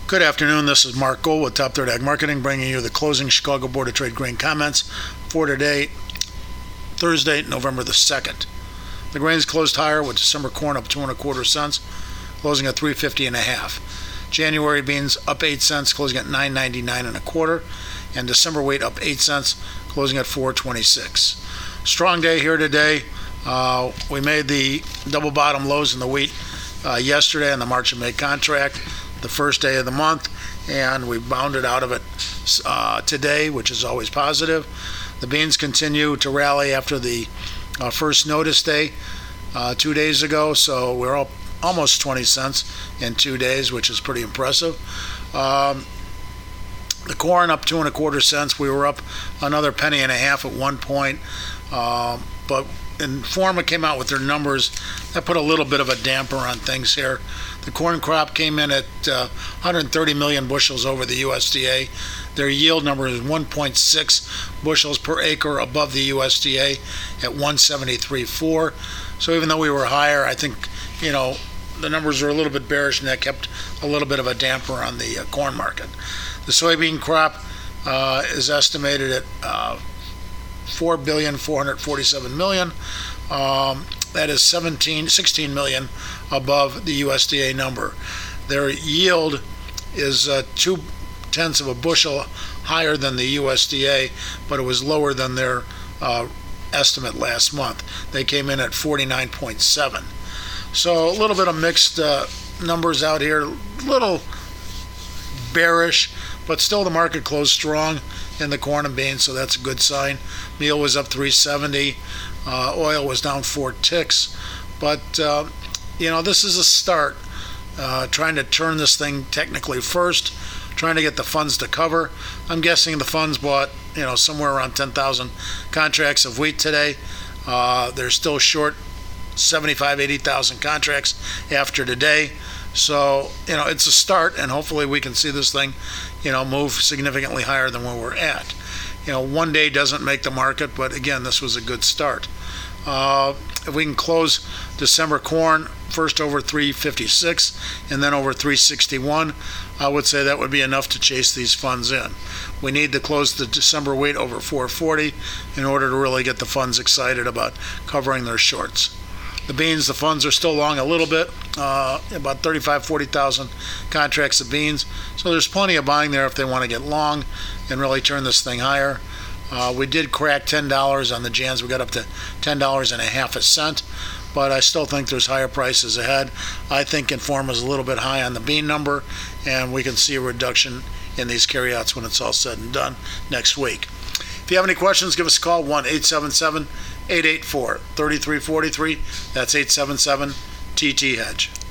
Good afternoon. This is Mark Gold with Top Third Ag Marketing, bringing you the closing Chicago Board of Trade grain comments for today, Thursday, November the 2nd. The grains closed higher with December corn up 2 1/4 cents, closing at $3.50 1/2. January beans up 8 cents, closing at $9.99 1/4, and December wheat up 8 cents, closing at $4.26. Strong day here today. We made the double bottom lows in the wheat yesterday on the March and May contract, the first day of the month, and we bounded out of it today, which is always positive. The beans continue to rally after the first notice day 2 days ago, so we're up almost 20 cents in 2 days, which is pretty impressive. The corn up 2 1/4 cents. We were up another penny and a half at one point, but Informa came out with their numbers that put a little bit of a damper on things here. The corn crop came in at 130 million bushels over the USDA. Their yield number is 1.6 bushels per acre above the USDA at 173.4. So even though we were higher, I think, the numbers are a little bit bearish, and that kept a little bit of a damper on the corn market. The soybean crop is estimated at $4,447,000,000. That is 16 million above the USDA number. Their yield is 0.2 of a bushel higher than the USDA, but it was lower than their estimate last month. They came in at 49.7. So a little bit of mixed numbers out here, a little bearish, but still the market closed strong in the corn and beans, so that's a good sign. Meal was up 370. Oil was down 4 ticks. But, this is a start. Trying to turn this thing technically first, trying to get the funds to cover. I'm guessing the funds bought, somewhere around 10,000 contracts of wheat today. They're still short 75, 80,000 contracts after today. So, it's a start, and hopefully we can see this thing, move significantly higher than where we're at. One day doesn't make the market, but again, this was a good start. If we can close December corn first over 356 and then over 361, I would say that would be enough to chase these funds in. We need to close the December wheat over 440 in order to really get the funds excited about covering their shorts. The beans, the funds are still long a little bit, about 35, 40,000 contracts of beans. So there's plenty of buying there if they want to get long and really turn this thing higher. We did crack $10 on the Jans. We got up to $10.50, but I still think there's higher prices ahead. I think Informa is a little bit high on the bean number, and we can see a reduction in these carryouts when it's all said and done next week. If you have any questions, give us a call, 1-877-884-3343. That's 877-TT-HEDGE.